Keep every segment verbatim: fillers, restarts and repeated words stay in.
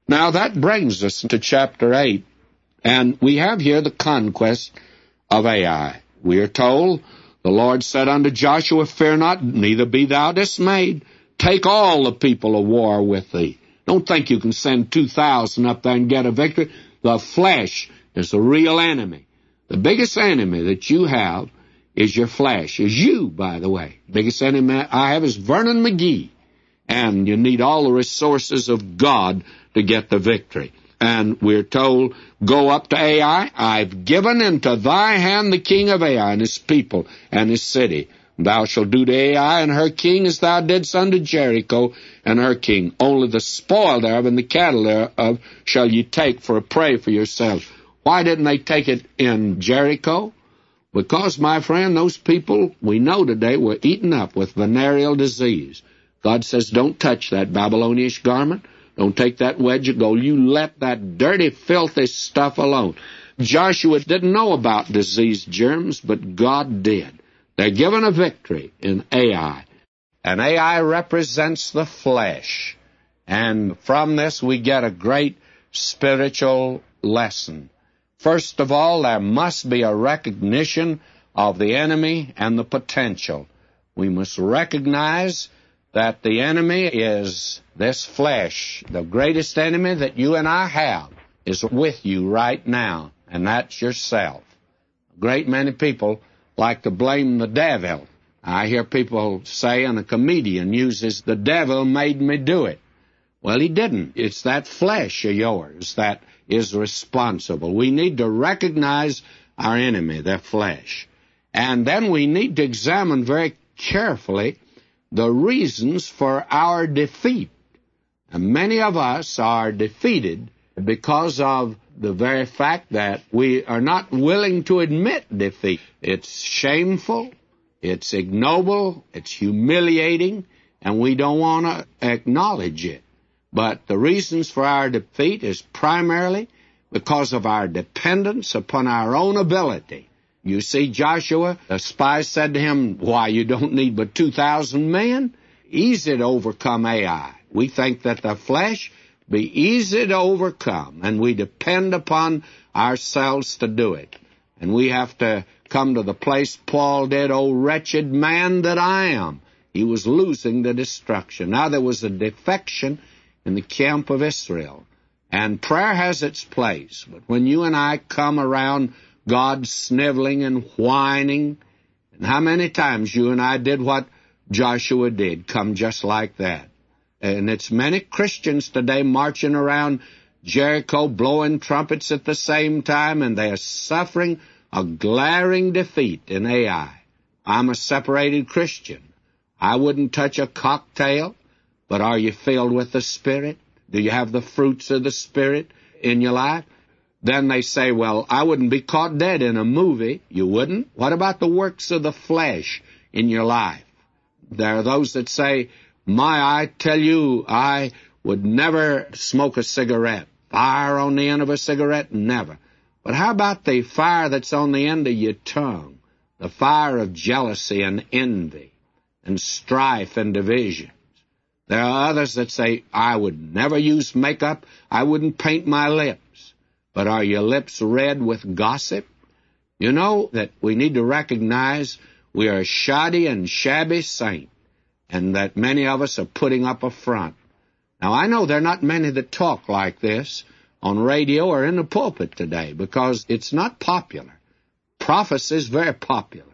Now that brings us to chapter eight, and we have here the conquest of Ai. We are told, the Lord said unto Joshua, Fear not, neither be thou dismayed. Take all the people of war with thee. Don't think you can send two thousand up there and get a victory. The flesh is the real enemy. The biggest enemy that you have is your flesh, is you, by the way. The biggest enemy I have is Vernon McGee. And you need all the resources of God to get the victory. And we're told, Go up to Ai. I've given into thy hand the king of Ai and his people and his city. Thou shalt do to Ai and her king as thou didst unto Jericho and her king. Only the spoil thereof and the cattle thereof shall ye take for a prey for yourselves. Why didn't they take it in Jericho? Because, my friend, those people we know today were eaten up with venereal disease. God says, don't touch that Babylonish garment. Don't take that wedge of gold. You let that dirty, filthy stuff alone. Joshua didn't know about disease germs, but God did. They're given a victory in Ai. And Ai represents the flesh. And from this we get a great spiritual lesson. First of all, there must be a recognition of the enemy and the potential. We must recognize that the enemy is this flesh. The greatest enemy that you and I have is with you right now, and that's yourself. A great many people like to blame the devil. I hear people say, and a comedian uses, the devil made me do it. Well, he didn't. It's that flesh of yours that is responsible. We need to recognize our enemy, their flesh. And then we need to examine very carefully the reasons for our defeat. And many of us are defeated because of the very fact that we are not willing to admit defeat. It's shameful, it's ignoble, it's humiliating, and we don't want to acknowledge it. But the reasons for our defeat is primarily because of our dependence upon our own ability. You see, Joshua, the spies said to him, why, you don't need but two thousand men? Easy to overcome Ai. We think that the flesh be easy to overcome, and we depend upon ourselves to do it. And we have to come to the place Paul did, O wretched man that I am. He was losing to destruction. Now there was a defection in the camp of Israel. And prayer has its place. But when you and I come around God sniveling and whining, and how many times you and I did what Joshua did, come just like that. And it's many Christians today marching around Jericho blowing trumpets at the same time, and they are suffering a glaring defeat in Ai. I'm a separated Christian. I wouldn't touch a cocktail, but are you filled with the Spirit? Do you have the fruits of the Spirit in your life? Then they say, well, I wouldn't be caught dead in a movie. You wouldn't? What about the works of the flesh in your life? There are those that say, my, I tell you, I would never smoke a cigarette. Fire on the end of a cigarette? Never. But how about the fire that's on the end of your tongue? The fire of jealousy and envy and strife and divisions. There are others that say, I would never use makeup. I wouldn't paint my lips. But are your lips red with gossip? You know that we need to recognize we are a shoddy and shabby saint, and that many of us are putting up a front. Now, I know there are not many that talk like this on radio or in the pulpit today because it's not popular. Prophecy is very popular,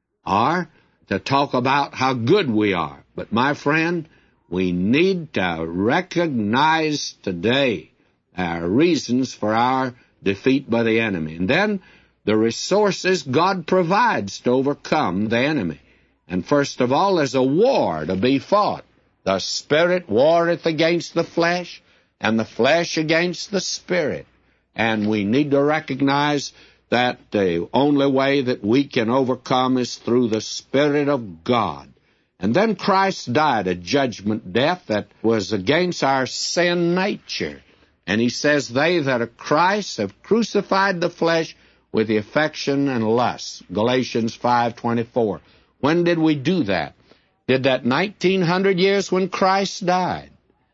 or to talk about how good we are. But, my friend, we need to recognize today our reasons for our defeat by the enemy. And then the resources God provides to overcome the enemy. And first of all, there's a war to be fought. The Spirit warreth against the flesh, and the flesh against the Spirit. And we need to recognize that the only way that we can overcome is through the Spirit of God. And then Christ died a judgment death that was against our sin nature. And he says, they that are Christ have crucified the flesh with the affection and lust. Galatians five twenty-four. When did we do that? Did that nineteen hundred years when Christ died?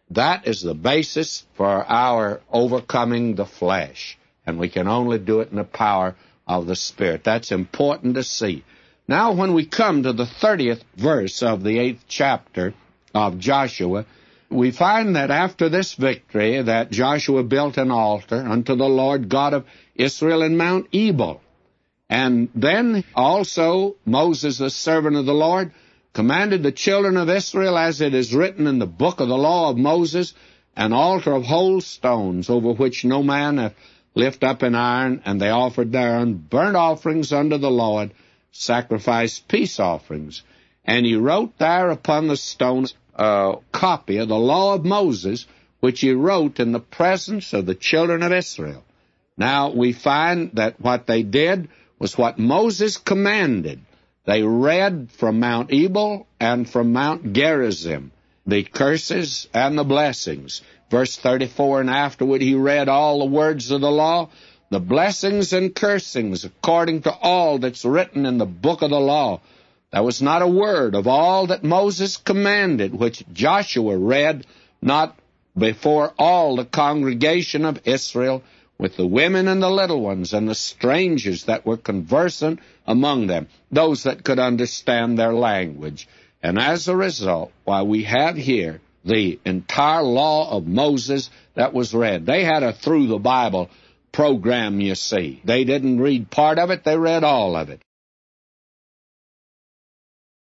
That is the basis for our overcoming the flesh, and we can only do it in the power of the Spirit. That's important to see. Now, when we come to the thirtieth verse of the eighth chapter of Joshua, we find that after this victory that Joshua built an altar unto the Lord God of Israel in Mount Ebal. And then also Moses, the servant of the Lord, commanded the children of Israel, as it is written in the book of the law of Moses, an altar of whole stones, over which no man hath lift up an iron, and they offered thereon burnt offerings unto the Lord, sacrificed peace offerings. And he wrote there upon the stones a copy of the law of Moses, which he wrote in the presence of the children of Israel. Now, we find that what they did was what Moses commanded. They read from Mount Ebal and from Mount Gerizim the curses and the blessings. Verse thirty-four, and afterward he read all the words of the law, the blessings and cursings, according to all that's written in the book of the law. There was not a word of all that Moses commanded, which Joshua read, not before all the congregation of Israel, with the women and the little ones and the strangers that were conversant among them, those that could understand their language. And as a result, why we have here the entire law of Moses that was read. They had a through the Bible program, you see. They didn't read part of it, they read all of it.